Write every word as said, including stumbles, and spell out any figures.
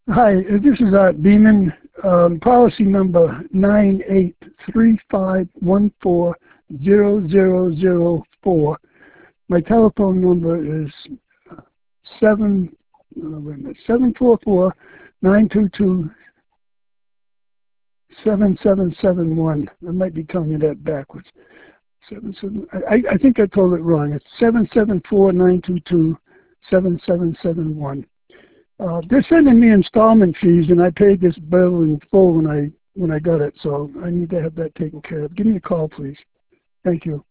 Hi, uh, this is Art Beeman, um, policy number nine eight three five one four zero zero zero four. My telephone number is seven, uh, wait a minute, seven four four, nine two two, seven seven seven one. I might be telling you that backwards. Seven, seven, I, I think I told it wrong. It's seven seven four, nine two two, seven seven seven one. Uh, they're sending me installment fees, and I paid this bill in full when I when I got it, so I need to have that taken care of. Give me a call, please. Thank you.